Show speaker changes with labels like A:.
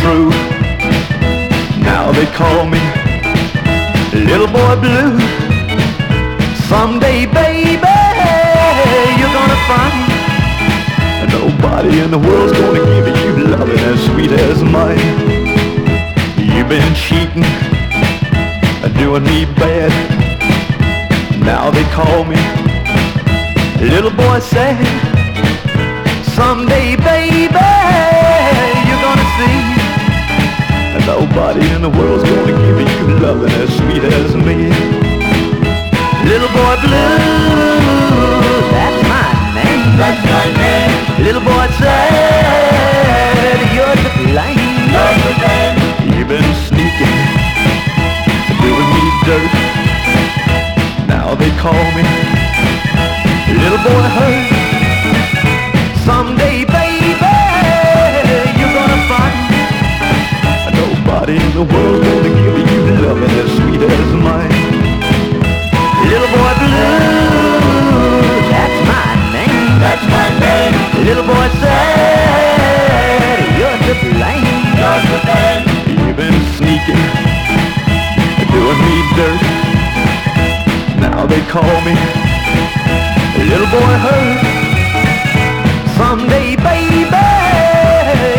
A: true. Now they call me Little Boy Blue. Someday, baby, you're gonna find nobody in the world's gonna give you loving as sweet as mine. You've been cheating, doing me bad. Now they call me Little Boy Sad. Someday, baby, you're gonna see nobody in the world's gonna give you loving as sweet as me. Little Boy Blue, that's my name.
B: That's my name.
A: Little Boy Sad, you're to blame.
B: You're to blame.
A: You've been sneaking, doing me dirt. Now they call me Little Boy Hurt. Someday, baby, you're gonna find nobody in the world gonna give you loving as sweet as mine. Little Boy Blue, that's my name.
B: That's my name.
A: Little Boy Sad, you're to blame.
B: You're to blame.
A: You've been sneaking, doing me dirt. Now they call me Little Boy Hurt. Someday, baby,